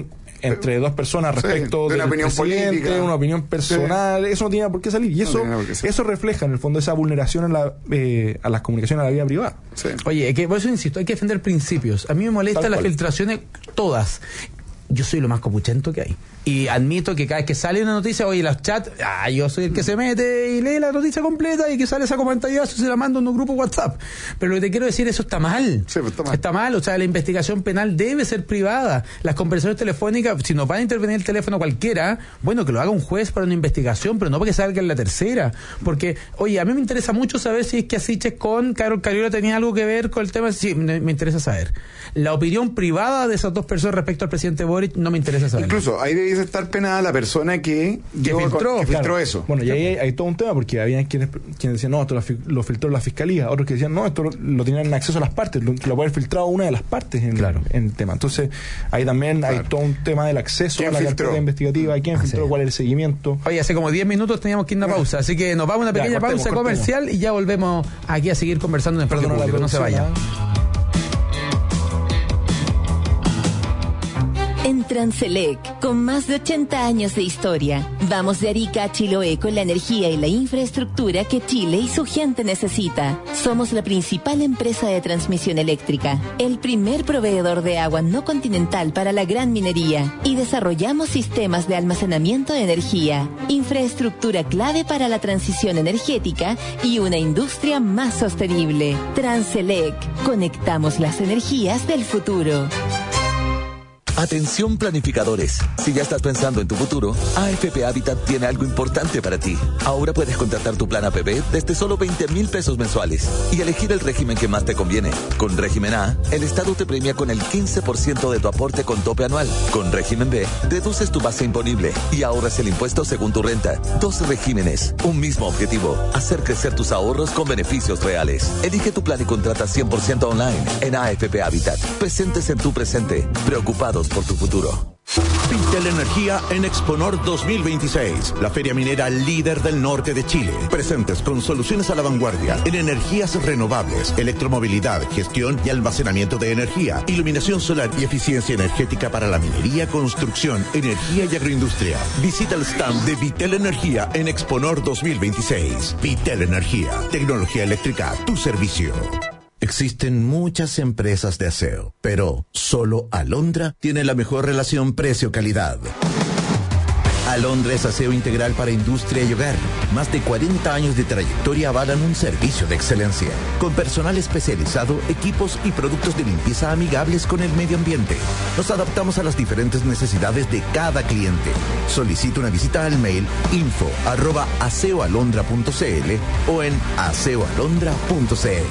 entre dos personas respecto de una del opinión presidente, política, una opinión personal, eso no tiene por qué salir. Y eso refleja en el fondo esa vulneración a las comunicaciones, a la vida privada. Sí. Oye, por eso insisto, hay que defender principios. A mí me molestan las filtraciones todas. Yo soy lo más copuchento que hay. Y admito que cada vez que sale una noticia, oye, los chats, yo soy el que se mete y lee la noticia completa y que sale esa comantallazo y se la manda en un grupo WhatsApp. Pero lo que te quiero decir, eso está mal. Sí, pues está mal. O sea, la investigación penal debe ser privada. Las conversaciones telefónicas, si nos van a intervenir el teléfono cualquiera, bueno, que lo haga un juez para una investigación, pero no para que salga en la tercera. Porque, oye, a mí me interesa mucho saber si es que Asiches con Carol Cariola tenía algo que ver con el tema. Sí, me interesa saber. La opinión privada de esas dos personas respecto al presidente Boric no me interesa saber. Incluso ahí debe estar penada la persona que filtró eso. Bueno, y ahí hay todo un tema, porque había quienes decían, no, esto lo filtró la fiscalía, otros que decían, no, esto lo tenían en acceso a las partes, lo puede haber filtrado una de las partes en el tema. Entonces, ahí también hay todo un tema del acceso a la carpeta investigativa, quién filtró, cuál es el seguimiento. Oye, hace como 10 minutos teníamos que ir a una pausa, así que nos vamos a una pequeña pausa comercial y ya volvemos aquí a seguir conversando en el Enfoque Público. No se vaya. En Transelec, con más de 80 años de historia, vamos de Arica a Chiloé con la energía y la infraestructura que Chile y su gente necesita. Somos la principal empresa de transmisión eléctrica, el primer proveedor de agua no continental para la gran minería y desarrollamos sistemas de almacenamiento de energía, infraestructura clave para la transición energética y una industria más sostenible. Transelec, conectamos las energías del futuro. Atención planificadores, si ya estás pensando en tu futuro, AFP Habitat tiene algo importante para ti. Ahora puedes contratar tu plan APB desde solo 20,000 pesos mensuales y elegir el régimen que más te conviene. Con régimen A, el Estado te premia con el 15% de tu aporte con tope anual. Con régimen B, deduces tu base imponible y ahorras el impuesto según tu renta. 2 regímenes, un mismo objetivo, hacer crecer tus ahorros con beneficios reales. Elige tu plan y contrata 100% online en AFP Habitat. Presentes en tu presente, preocupados por tu futuro. Vitel Energía en Exponor 2026, la feria minera líder del norte de Chile. Presentes con soluciones a la vanguardia en energías renovables, electromovilidad, gestión y almacenamiento de energía, iluminación solar y eficiencia energética para la minería, construcción, energía y agroindustria. Visita el stand de Vitel Energía en Exponor 2026. Vitel Energía, tecnología eléctrica a tu servicio. Existen muchas empresas de aseo, pero solo Alondra tiene la mejor relación precio-calidad. Alondra es aseo integral para industria y hogar. Más de 40 años de trayectoria avalan un servicio de excelencia. Con personal especializado, equipos y productos de limpieza amigables con el medio ambiente. Nos adaptamos a las diferentes necesidades de cada cliente. Solicita una visita al mail info@aseoalondra.cl o en aseoalondra.cl.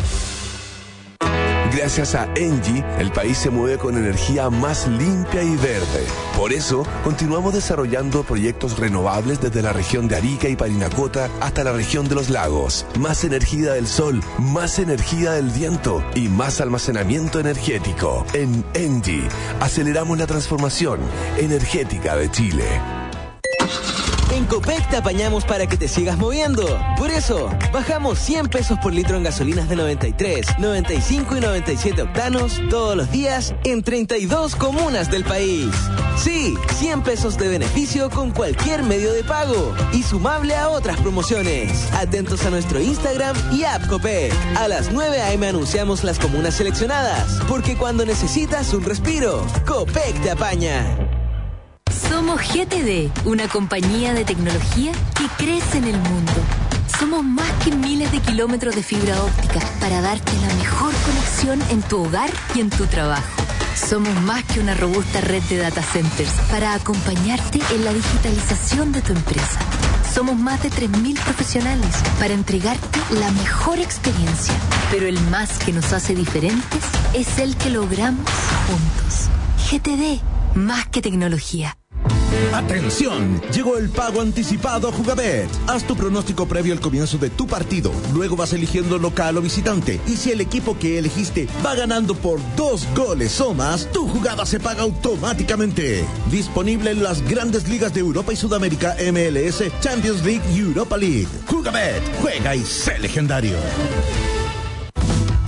Gracias a Engie, el país se mueve con energía más limpia y verde. Por eso, continuamos desarrollando proyectos renovables desde la región de Arica y Parinacota hasta la región de los lagos. Más energía del sol, más energía del viento y más almacenamiento energético. En Engie, aceleramos la transformación energética de Chile. En Copec te apañamos para que te sigas moviendo. Por eso, bajamos 100 pesos por litro en gasolinas de 93, 95 y 97 octanos todos los días en 32 comunas del país. Sí, 100 pesos de beneficio con cualquier medio de pago y sumable a otras promociones. Atentos a nuestro Instagram y app Copec. A las 9 a.m. anunciamos las comunas seleccionadas, porque cuando necesitas un respiro, Copec te apaña. Somos GTD, una compañía de tecnología que crece en el mundo. Somos más que miles de kilómetros de fibra óptica para darte la mejor conexión en tu hogar y en tu trabajo. Somos más que una robusta red de data centers para acompañarte en la digitalización de tu empresa. Somos más de 3.000 profesionales para entregarte la mejor experiencia. Pero el más que nos hace diferentes es el que logramos juntos. GTD, más que tecnología. ¡Atención! Llegó el pago anticipado a Jugabet. Haz tu pronóstico previo al comienzo de tu partido. Luego vas eligiendo local o visitante. Y si el equipo que elegiste va ganando por 2 goles o más, tu jugada se paga automáticamente. Disponible en las grandes ligas de Europa y Sudamérica, MLS, Champions League y Europa League. Jugabet. Juega y sé legendario.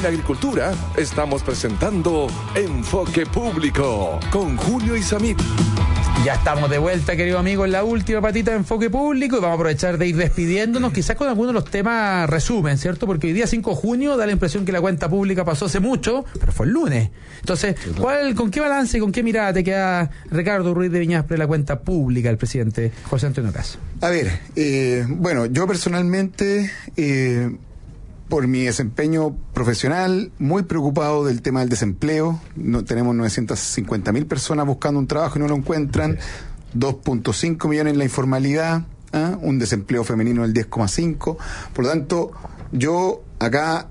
En Agricultura estamos presentando Enfoque Público con Julio Isamit. Ya estamos de vuelta, querido amigo, en la última patita de Enfoque Público y vamos a aprovechar de ir despidiéndonos, quizás con algunos de los temas resumen, ¿cierto? Porque hoy día 5 de junio da la impresión que la cuenta pública pasó hace mucho, pero fue el lunes. Entonces, ¿con qué balance y con qué mirada te queda Ricardo Ruiz de Viñaspre la cuenta pública del presidente José Antonio Caz? A ver, bueno, yo personalmente, por mi desempeño profesional, muy preocupado del tema del desempleo. Tenemos 950.000 personas buscando un trabajo y no lo encuentran, 2.5 millones en la informalidad, un desempleo femenino del 10,5%. Por lo tanto, yo acá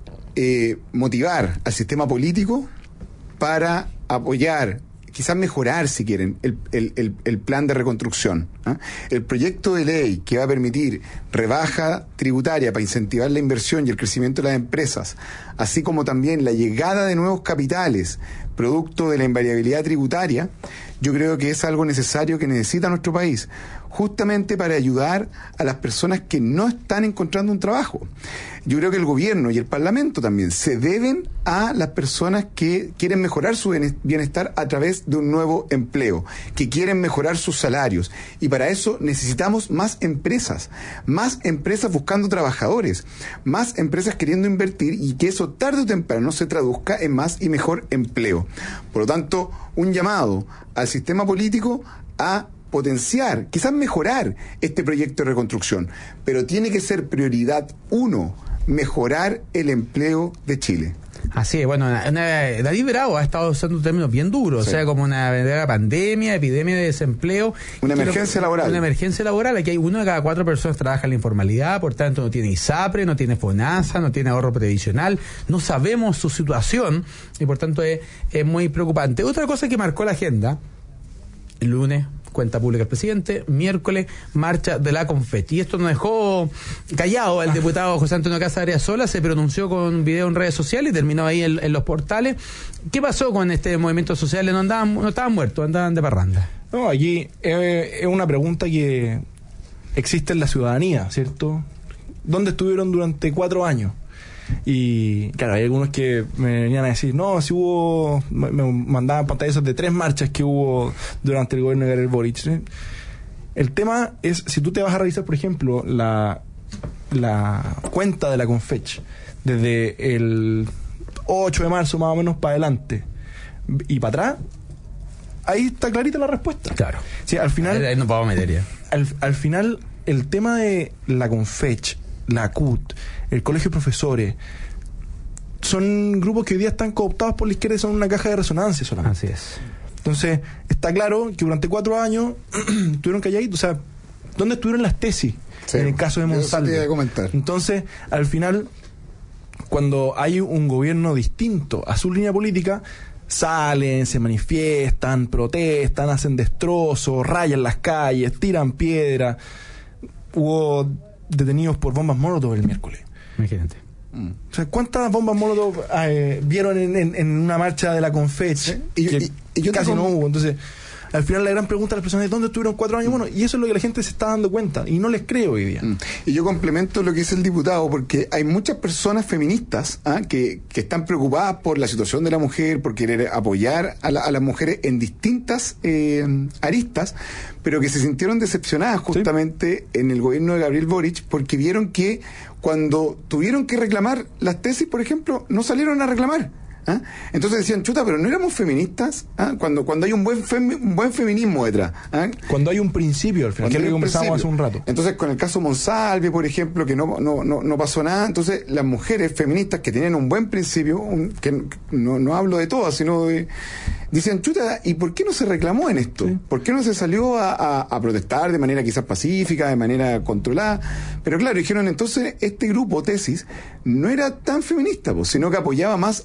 motivar al sistema político para apoyar, quizás mejorar, si quieren, el plan de reconstrucción. El proyecto de ley que va a permitir rebaja tributaria para incentivar la inversión y el crecimiento de las empresas, así como también la llegada de nuevos capitales producto de la invariabilidad tributaria, yo creo que es algo necesario que necesita nuestro país, justamente para ayudar a las personas que no están encontrando un trabajo. Yo creo que el gobierno y el Parlamento también se deben a las personas que quieren mejorar su bienestar a través de un nuevo empleo, que quieren mejorar sus salarios. Y para eso necesitamos más empresas buscando trabajadores, más empresas queriendo invertir y que eso tarde o temprano se traduzca en más y mejor empleo. Por lo tanto, un llamado al sistema político a potenciar, quizás mejorar este proyecto de reconstrucción, pero tiene que ser prioridad 1, mejorar el empleo de Chile. Así es, bueno, David Bravo ha estado usando términos bien duros, sí. O sea, como una verdadera pandemia, epidemia de desempleo. Una emergencia laboral. Una emergencia laboral, aquí hay 1 de cada 4 personas trabaja en la informalidad, por tanto no tiene ISAPRE, no tiene FONASA, no tiene ahorro previsional, no sabemos su situación y por tanto es muy preocupante. Otra cosa que marcó la agenda, el lunes, cuenta pública del presidente, miércoles, marcha de la Confech. Y esto nos dejó callado el diputado José Antonio Caz Ariazola, se pronunció con un video en redes sociales y terminó ahí en los portales. ¿Qué pasó con este movimiento social? No estaban muertos, andaban de parranda. No, aquí es una pregunta que existe en la ciudadanía, ¿cierto? ¿Dónde estuvieron durante 4 años? Y claro, hay algunos que me venían a decir, no, si hubo, me mandaban pantallazos de 3 marchas que hubo durante el gobierno de Gabriel Boric, ¿sí? El tema es, si tú te vas a revisar, por ejemplo, la cuenta de la Confech desde el 8 de marzo más o menos para adelante y para atrás, ahí está clarita la respuesta. Claro. Sí, al final, ahí nos vamos a meter ya. Al final, el tema de la Confech, la CUT, el Colegio de Profesores, son grupos que hoy día están cooptados por la izquierda y son una caja de resonancia solamente. Así es. Entonces, está claro que durante 4 años estuvieron calladitos. O sea, ¿dónde estuvieron las tesis? Sí, en el caso de Monsalve. Entonces, al final, cuando hay un gobierno distinto a su línea política, salen, se manifiestan, protestan, hacen destrozos, rayan las calles, tiran piedras. Hubo detenidos por bombas Molotov el miércoles. Imagínate. O sea, ¿cuántas bombas Molotov vieron en una marcha de la Confech? ¿Sí? Y yo casi no hubo. Entonces, al final la gran pregunta a las personas es ¿dónde estuvieron 4 años? Bueno, y eso es lo que la gente se está dando cuenta y no les creo hoy día. Y yo complemento lo que dice el diputado, porque hay muchas personas feministas que están preocupadas por la situación de la mujer, por querer apoyar a las mujeres en distintas aristas, pero que se sintieron decepcionadas justamente en el gobierno de Gabriel Boric, porque vieron que cuando tuvieron que reclamar las tesis, por ejemplo, no salieron a reclamar. Entonces decían, chuta, pero no éramos feministas. Cuando hay un buen feminismo detrás. Cuando hay un principio al final, que es lo que conversamos hace un rato. Entonces, con el caso Monsalve, por ejemplo, que no pasó nada, entonces las mujeres feministas que tenían un buen principio, que no hablo de todas, sino de... Dicen, chuta, ¿y por qué no se reclamó en esto? Sí. ¿Por qué no se salió a protestar de manera quizás pacífica, de manera controlada? Pero claro, dijeron, entonces este grupo, Tesis, no era tan feminista, sino que apoyaba más a un partido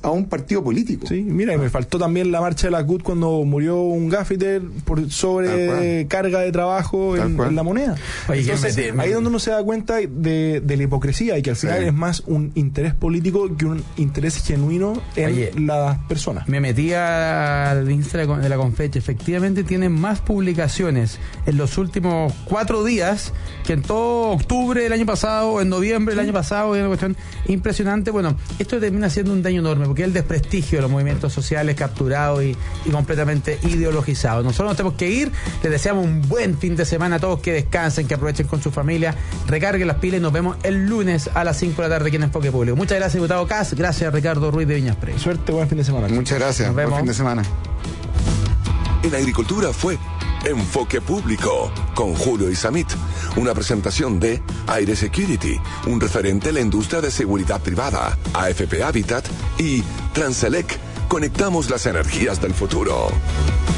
partido político. Sí, mira, y me faltó también la marcha de la CUT cuando murió un gaffiter por sobrecarga de trabajo en la moneda. Oye, entonces, ahí es donde uno se da cuenta de la hipocresía y que al final es más un interés político que un interés genuino en las personas. Me metí al Instagram de la Confeche. Efectivamente tienen más publicaciones en los últimos 4 días que en todo octubre del año pasado, en noviembre del año pasado. Es una cuestión impresionante. Bueno, esto termina siendo un daño enorme porque es el desprestigio de los movimientos sociales capturados y completamente ideologizados. Nosotros nos tenemos que ir. Les deseamos un buen fin de semana a todos, que descansen, que aprovechen con su familia, recarguen las pilas y nos vemos el lunes a las 5 de la tarde aquí en Enfoque Público. Muchas gracias, diputado Kass. Gracias, Ricardo Ruiz de Viñas Prey. Suerte, buen fin de semana. Muchas gracias. Buen fin de semana. En Agricultura fue Enfoque Público con Julio Isamit, una presentación de Aire Security, un referente en la industria de seguridad privada, AFP Habitat y Transelec. Conectamos las energías del futuro.